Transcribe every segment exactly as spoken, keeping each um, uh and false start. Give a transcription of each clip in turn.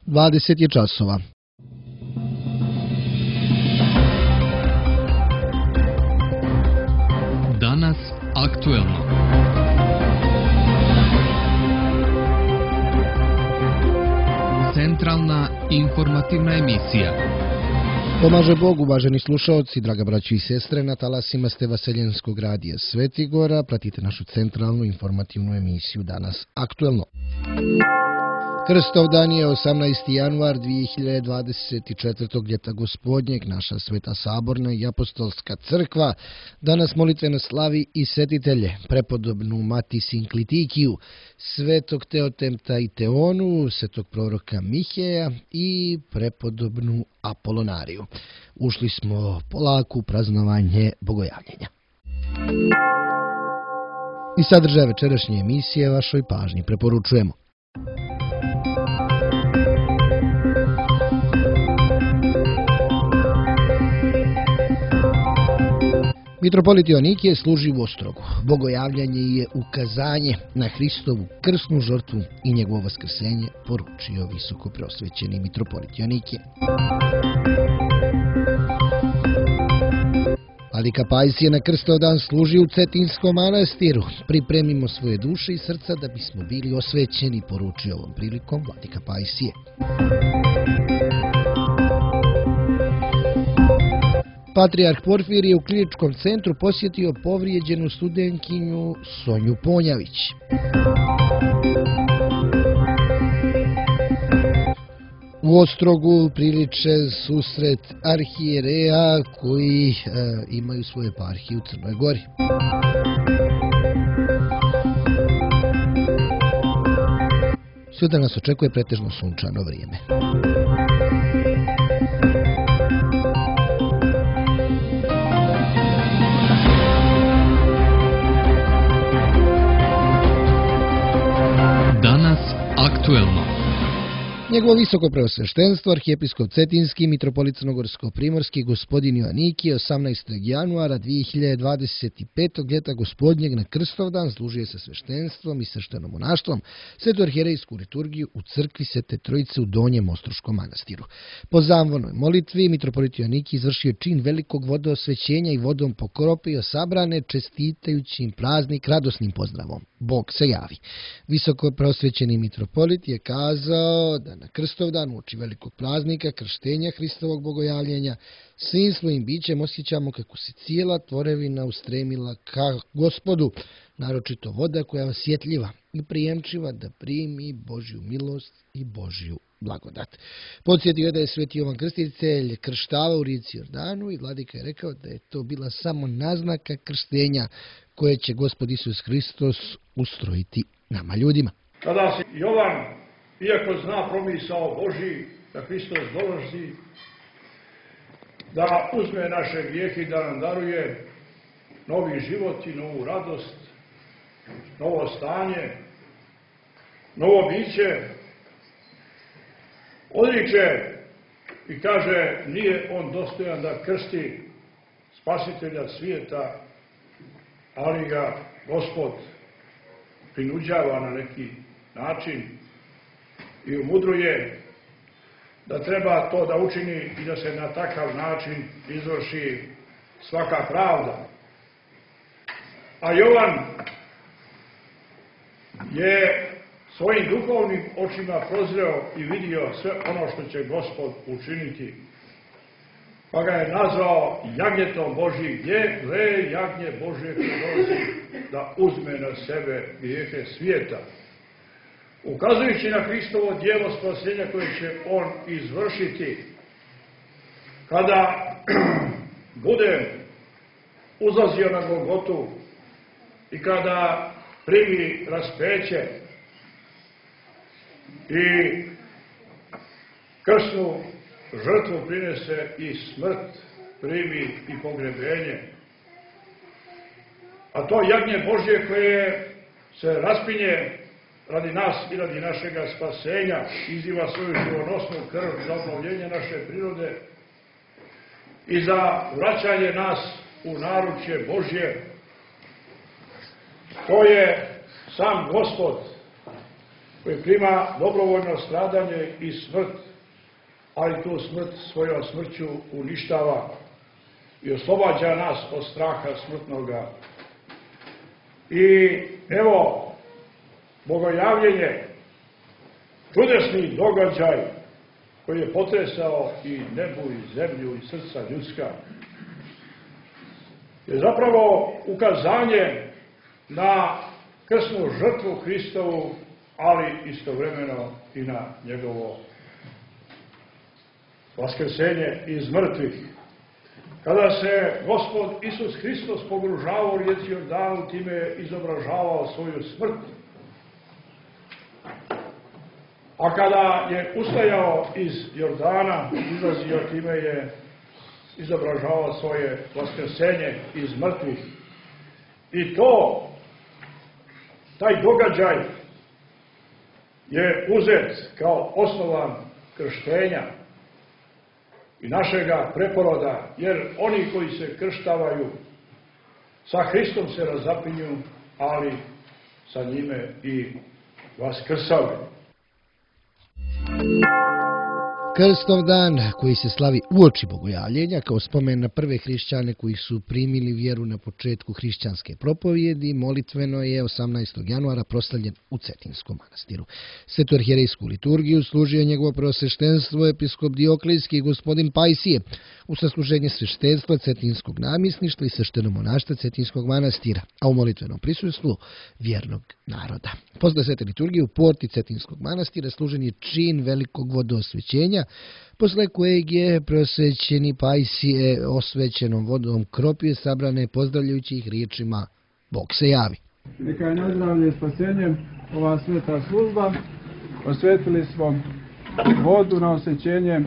dvadeset je časova. Danas aktuelno. Centralna informativna emisija. Pomaže Bog, uvaženi slušaoci, draga braći i sestre, na talasima ste Vaseljenskog radija Svetigora. Pratite našu centralnu informativnu emisiju Danas aktuelno. Krstov dan je osamnaesti januar dvije hiljade dvadeset četvrtog. ljeta gospodnjeg. Naša Sveta Saborna i Apostolska crkva danas molitveno slavi i svetitelje, prepodobnu Mati Sinklitikiju, svetog Teotempta i Teonu, svetog proroka Miheja i prepodobnu Apolonariju. Ušli smo polako u praznovanje bogojavljenja. I sadržaj večerašnje emisije vašoj pažnji preporučujemo. Mitropolit Joanikije služi u Ostrogu. Bogojavljanje je ukazanje na Hristovu krsnu žrtvu i njegovo vaskrsenje, poručio visoko preosvećeni mitropolit Joanikije. Vladika Pajsije na Krstov dan služi u Cetinskom manastiru. Pripremimo svoje duše i srca da bismo bili osvećeni, poručio ovom prilikom Vladika Pajsije. Patrijarh Porfirije u kliničkom centru posjetio povrijeđenu studentkinju Sonju Ponjavić. U Ostrogu priliče susret arhijereja koji e, imaju svoje eparhije u Crnoj Gori. Sutra nas očekuje pretežno sunčano vrijeme. Danas aktuelno. Njegovo visoko preosveštenstvo, arhijepiskop Cetinski, mitropolit Crnogorsko-primorski, gospodin Joanikije, osamnaestog januara dvije hiljade dvadeset petog. ljeta gospodnjeg na Krstovdan služuje sa sveštenstvom i sveštenom monaštvom svetu arhijerejsku liturgiju u crkvi Svete Trojice u Donjem Ostroškom manastiru. Po zamvonoj molitvi mitropolit Joanikije izvršio čin velikog vodoosvećenja i vodom pokropio sabrane, čestitajući im praznik radosnim pozdravom. Bog se javi. Visoko preosvećeni mitropolit je kazao da na Krstovdan uoči velikog praznika krštenja Hristovog bogojavljenja svim svojim bićem osjećamo kako se cijela tvorevina ustremila ka Gospodu, naročito voda koja je osjetljiva i prijemčiva da primi Božju milost i Božju blagodat. Podsjetio da je sveti Jovan Krstitelj krštavao u rijeci Jordanu i vladika je rekao da je to bila samo naznaka krštenja koje će Gospod Isus Hristos ustrojiti nama ljudima. Kada se Jovan, iako zna promisao Božji, da Hristos dolazi, da uzme naše grijehe i da nam daruje novi život i novu radost, novo stanje, novo biće, odriče i kaže nije on dostojan da krsti spasitelja svijeta, ali ga Gospod prinuđava na neki način i umudruje da treba to da učini i da se na takav način izvrši svaka pravda. A Jovan je svojim duhovnim očima prozreo i vidio sve ono što će Gospod učiniti. Pa ga je nazvao jagnjetom Božji, gdje gle jagnje Božje koje dolazi da uzme na sebe grijehe svijeta. Ukazujući na Hristovo djelo spasenja koje će on izvršiti kada bude uzlazio na Golgotu i kada primi raspeće i krsnu žrtvu prinese i smrt primi i pogrebenje. A to jagnje Božje koje se raspinje radi nas i radi našega spasenja, izliva svoju živonosnu krv za obnovljenje naše prirode i za vraćanje nas u naručje Božje. To je sam Gospod koji prima dobrovoljno stradanje i smrt, ali tu smrt svojom smrću uništava i oslobađa nas od straha smrtnoga. I evo, bogojavljenje, čudesni događaj koji je potresao i nebu i zemlju i srca ljudska, je zapravo ukazanje na krsnu žrtvu Hristovu, ali istovremeno i na njegovo vaskrsenje iz mrtvih. Kada se Gospod Isus Hristos pogružavao u rijeci Jordanu, time je izobražavao svoju smrt. A kada je ustajao iz Jordana, izlazio, time je izobražavao svoje vaskrsenje iz mrtvih. I to, taj događaj je uzet kao osnovan krštenja i našega preporoda, jer oni koji se krštavaju sa Hristom se razapinju, ali sa njime i vaskrsavaju. Krstov dan koji se slavi uoči bogojavljenja kao spomen na prve hrišćane koji su primili vjeru na početku hrišćanske propovjedi, molitveno je osamnaestog januara proslavljen u Cetinskom manastiru. Svetu arhijerejsku liturgiju služio njegovo preosveštenstvo episkop Dioklijski gospodin Pajsije u sasluženje sveštenstva Cetinskog namjesništva i sveštenomonaštva Cetinskog manastira, a u molitvenom prisustvu vjernog naroda. Posle svete liturgije u porti Cetinskog manastira služen je čin velikog vodoosvećenja, posle kojeg je preosvećeni Pajsije osvećenom vodom kropije sabrane pozdravljajući ih riječima Bog se javi. Neka je nazdravlje spasenjem ova sveta služba. Osvetili smo vodu na osvećenje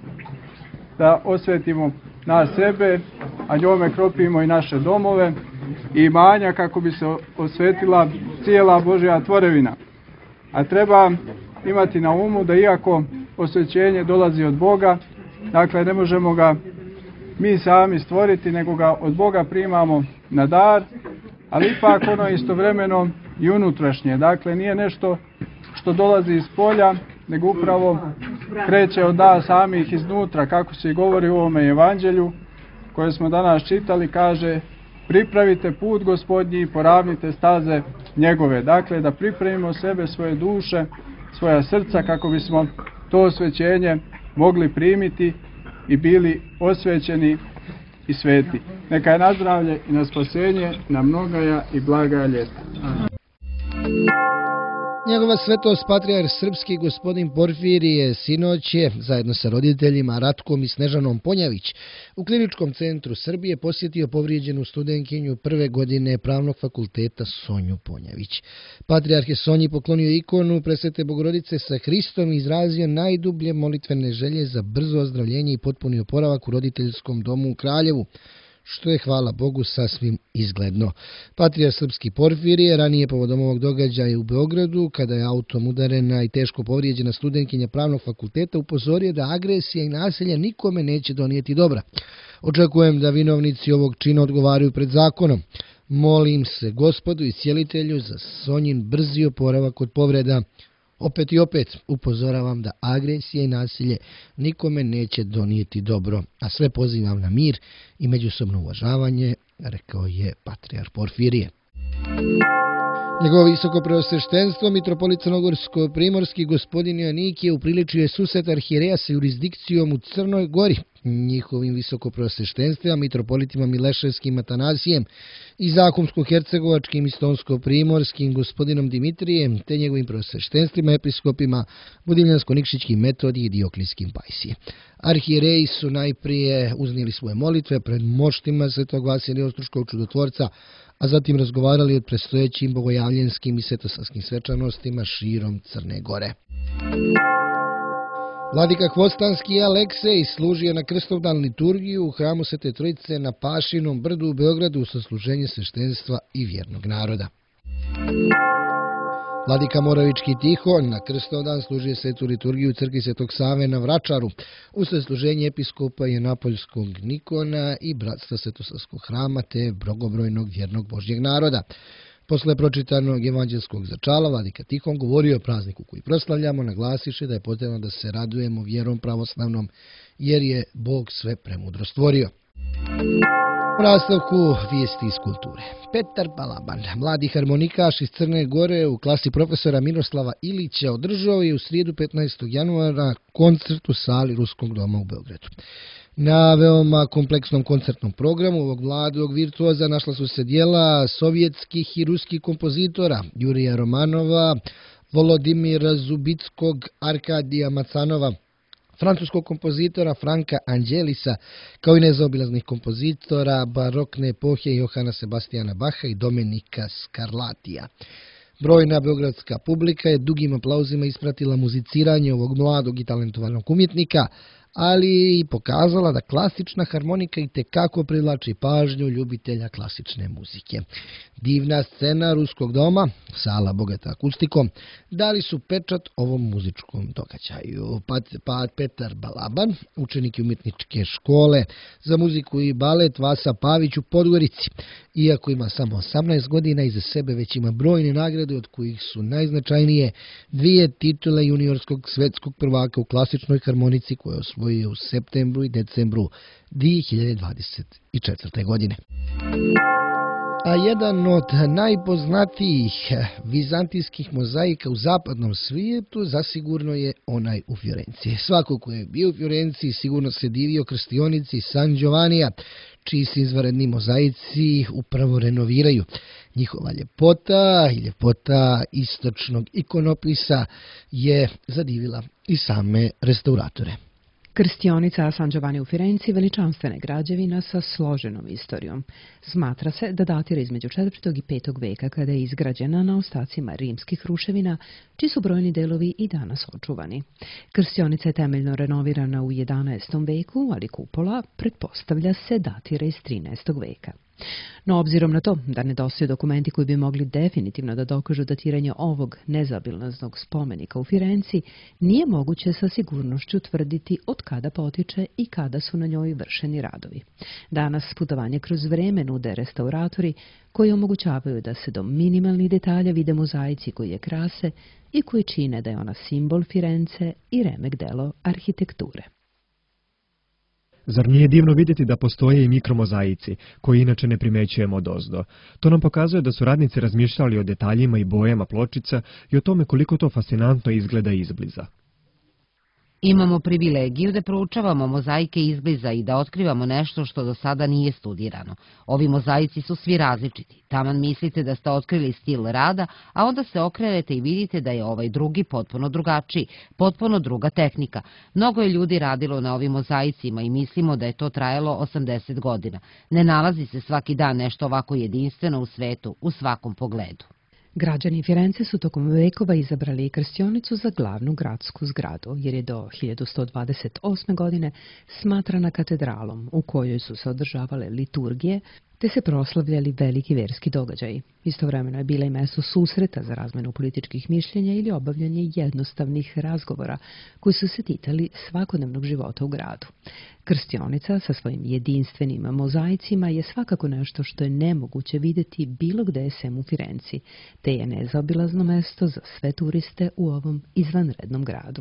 da osvetimo na sebe, a njome kropimo i naše domove i imanja kako bi se osvetila cijela Božja tvorevina. A treba imati na umu da iako osvećenje dolazi od Boga, dakle ne možemo ga mi sami stvoriti, nego ga od Boga primamo na dar, ali ipak ono istovremeno i unutrašnje. Dakle, nije nešto što dolazi iz polja, nego upravo kreće od nas samih iznutra, kako se i govori u ovome evanđelju koje smo danas čitali, kaže: pripravite put Gospodnji i poravnite staze njegove. Dakle, da pripremimo sebe, svoje duše, svoja srca, kako bismo to osvećenje mogli primiti i bili osvećeni i sveti. Neka je na zdravlje i na spasenje, na mnogaja i blaga ljeta. Amen. Njegova svetost patrijarh srpski gospodin Porfirije sinoć je zajedno sa roditeljima Ratkom i Snežanom Ponjavić u Kliničkom centru Srbije posjetio povrijeđenu studentkinju prve godine Pravnog fakulteta Sonju Ponjavić. Patrijarh je Sonji poklonio ikonu Presvete Bogorodice sa Hristom i izrazio najdublje molitvene želje za brzo ozdravljenje i potpuni oporavak u roditeljskom domu u Kraljevu, što je, hvala Bogu, sasvim izgledno. Patrijarh srpski Porfirije ranije povodom ovog događaja u Beogradu, kada je autom udarena i teško povrijeđena studentkinja Pravnog fakulteta, upozorio da agresija i nasilje nikome neće donijeti dobra. Očekujem da vinovnici ovog čina odgovaraju pred zakonom. Molim se Gospodu i Cijelitelju za Sonjin brzi oporavak od povreda. Opet i opet upozoravam da agresija i nasilje nikome neće donijeti dobro, a sve pozivam na mir i međusobno uvažavanje, rekao je patrijarh Porfirije. Njegovo visoko preosveštenstvo mitropolit crnogorsko-primorski gospodin Joanikije upriličio je susret arhijereja sa jurisdikcijom u Crnoj Gori, njihovim visoko preosveštenstva mitropolitima Mileševskim Atanasijem i zakumsko-hercegovačkim i stonsko-primorskim gospodinom Dimitrijem, te njegovim preosveštenstvima episkopima Budimljansko-Nikšićkim Metodij i Dioklijskim Pajsije. Arhijereji su najprije uznijeli svoje molitve pred moštima svetog Vasilija Ostruškog čudotvorca, a zatim razgovarali o predstojećim bogojavljenskim i svetosarskim svečanostima širom Crne Gore. Vladika Hvostanski Aleksej služio na Krstovdan liturgiju u hramu Svete Trojice na Pašinom brdu u Beogradu u sasluženje sveštenstva i vjernog naroda. Vladika Moravički Tihon na Krstovdan služio svetu liturgiju u crkvi Svetog Save na Vračaru u sasluženje episkopa Jenapoljskog Nikona i bratstva Svetosavskog hrama te mnogobrojnog vjernog Božjeg naroda. Posle pročitanog evanđelskog začala, vladika Tihon govorio o prazniku koji proslavljamo, naglasivši da je potrebno da se radujemo vjerom pravoslavnom, jer je Bog sve premudro stvorio. U nastavku vijesti iz kulture. Petar Balaban, mladi harmonikaš iz Crne Gore u klasi profesora Miroslava Ilića, održao je u srijedu petnaestog januara koncert u sali Ruskog doma u Beogradu. Na veoma kompleksnom koncertnom programu ovog mladog virtuoza našla su se dijela sovjetskih i ruskih kompozitora Jurija Romanova, Volodimira Zubickog, Arkadija Macanova, francuskog kompozitora Franka Angelisa, kao i nezaobilaznih kompozitora barokne epohe Johana Sebastijana Baha i Domenika Scarlatija. Brojna beogradska publika je dugim aplauzima ispratila muziciranje ovog mladog i talentovanog umjetnika, ali i pokazala da klasična harmonika itekako privlači pažnju ljubitelja klasične muzike. Divna scena Ruskog doma, sala bogata akustikom, dali su pečat ovom muzičkom događaju. Pa Petar Balaban, učenik umjetničke škole za muziku i balet Vasa Pavić u Podgorici, iako ima samo osamnaest godina, iza sebe već ima brojne nagrade, od kojih su najznačajnije dvije titule juniorskog svetskog prvaka u klasičnoj harmonici koje je osvojio u septembru i decembru dvije hiljade dvadeset četvrte. godine. A jedan od najpoznatijih vizantijskih mozaika u zapadnom svijetu zasigurno je onaj u Fiorenciji. Svako ko je bio u Fiorenciji sigurno se divio krstionici San Giovanija, čiji se izvanredni mozaici upravo renoviraju. Njihova ljepota i ljepota istočnog ikonopisa je zadivila i same restauratore. Krstionica San Giovanni u Firenci veličanstvena građevina sa složenom istorijom. Smatra se da datira između četvrtog i petog veka, kada je izgrađena na ostacima rimskih ruševina, čiji su brojni delovi i danas očuvani. Krstionica je temeljno renovirana u jedanaestom veku, ali kupola pretpostavlja se datira iz trinaestog veka. No, obzirom na to da nedostaju dokumenti koji bi mogli definitivno da dokažu datiranje ovog nezaobilaznog spomenika u Firenci, nije moguće sa sigurnošću tvrditi od kada potiče i kada su na njoj vršeni radovi. Danas putovanje kroz vreme nude restauratori koji omogućavaju da se do minimalnih detalja vide mozaici koji je krase i koji čine da je ona simbol Firence i remek delo arhitekture. Zar nije divno vidjeti da postoje i mikromozaici, koji inače ne primećujemo odozdo? To nam pokazuje da su radnici razmišljali o detaljima i bojama pločica i o tome koliko to fascinantno izgleda izbliza. Imamo privilegiju da proučavamo mozaike izbliza i da otkrivamo nešto što do sada nije studirano. Ovi mozaici su svi različiti. Taman mislite da ste otkrili stil rada, a onda se okrenete i vidite da je ovaj drugi potpuno drugačiji, potpuno druga tehnika. Mnogo je ljudi radilo na ovim mozaicima i mislimo da je to trajalo osamdeset godina. Ne nalazi se svaki dan nešto ovako jedinstveno u svetu, u svakom pogledu. Građani Firence su tokom vekova izabrali krstionicu za glavnu gradsku zgradu, jer je do hiljadu sto dvadeset osme. godine smatrana katedralom u kojoj su se održavale liturgije, te se proslavljali veliki verski događaji. Istovremeno je bila i mesto susreta za razmenu političkih mišljenja ili obavljanje jednostavnih razgovora koji su se ticali svakodnevnog života u gradu. Krstionica sa svojim jedinstvenim mozaicima je svakako nešto što je nemoguće vidjeti bilo gde sem u Firenci, te je nezaobilazno mesto za sve turiste u ovom izvanrednom gradu.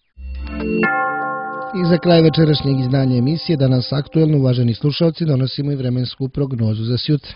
I za kraj večerašnjeg izdanja emisije, danas aktuelno, uvaženi slušalci, donosimo i vremensku prognozu za sjutra.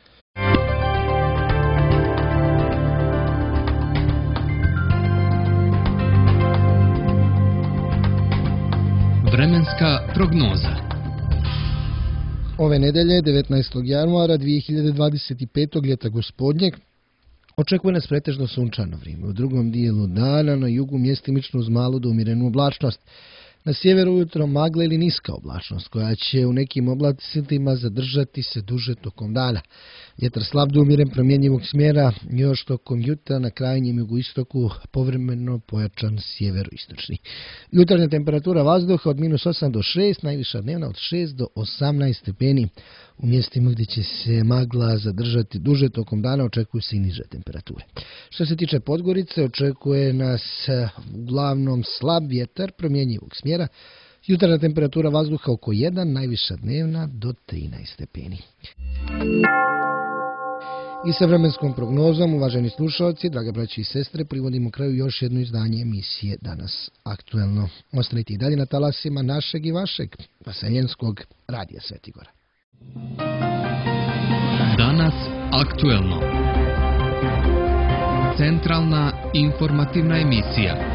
Vremenska prognoza. Ove nedelje, devetnaestog januara dvije hiljade dvadeset petog. ljeta gospodnjeg, očekuje nas pretežno sunčano vrijeme. U drugom dijelu dana na jugu mjestimično uz malu do umirenu oblačnost. Na sjeveru ujutro magla ili niska oblačnost, koja će u nekim oblacima zadržati se duže tokom dana. Vjetar slab do umiren promjenjivog smjera, još tokom jutra na krajnjem jugoistoku povremeno pojačan sjeveroistočni. Jutarnja temperatura vazduha od minus osam do šest, najviša dnevna od šest do osamnaest stepeni. U mjestima gdje će se magla zadržati duže tokom dana očekuju se i niže temperature. Što se tiče Podgorice, očekuje nas uglavnom slab vjetar promjenjivog smjera. Jutarnja temperatura vazduha oko jedan, najviša dnevna do trinaest stepeni. I sa vremenskom prognozom, uvaženi slušalci, draga braći i sestre, privodimo kraju još jedno izdanje emisije Danas aktuelno. Ostanite i dalje na talasima našeg i vašeg vaseljenskog radija Svetigora. Danas aktuelno. Centralna informativna emisija.